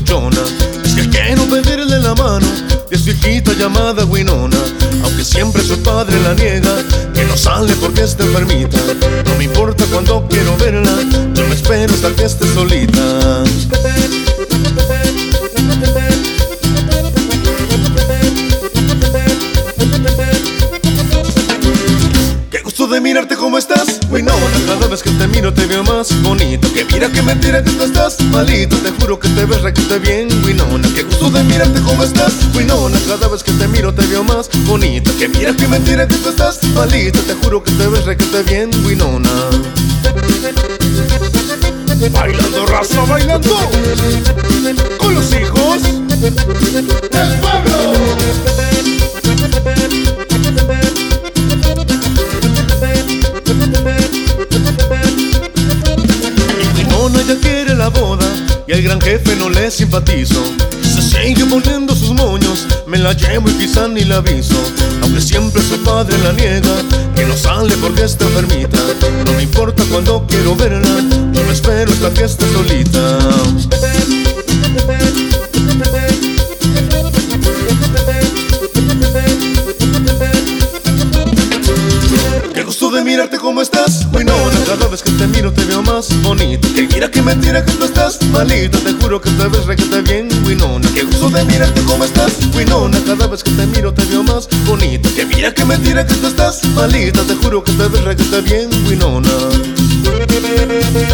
locochona. Es que quiero pedirle la mano de su hijita llamada Winona. Aunque siempre su padre la niega, que no sale porque está enfermita. No me importa cuando quiero verla, yo me espero hasta que esté solita. Qué gusto de mirarte, ¿cómo estás, Winona? Cada vez que te miro te veo más bonito. Que mira que mentira que tú estás malito. Te juro que te ves requete bien, Winona. Qué gusto de mirarte, ¿cómo estás, Winona? Cada vez que te miro te veo más bonito. Que mira que mentira que tú estás malito. Te juro que te ves requete bien, Winona. Bailando, raza, bailando con los hijos del pueblo. Ya quiere la boda y al gran jefe no le simpatizo. Se sigue poniendo sus moños, me la llevo y quizá ni la aviso. Aunque siempre su padre la niega, que no sale porque está enfermita. No me importa cuando quiero verla, yo me espero hasta que esté solita. Qué gusto de mirarte, ¿cómo estás, Winona? Cada vez que te miro te veo más bonito. Que mira que mentira que tú estás malito. Te juro que te ves requete bien, Winona. Qué gusto de mirarte, ¿cómo estás, Winona? Cada vez que te miro te veo más bonito. Que mira que mentira que tú estás malita. Te juro que te ves requete bien, Winona.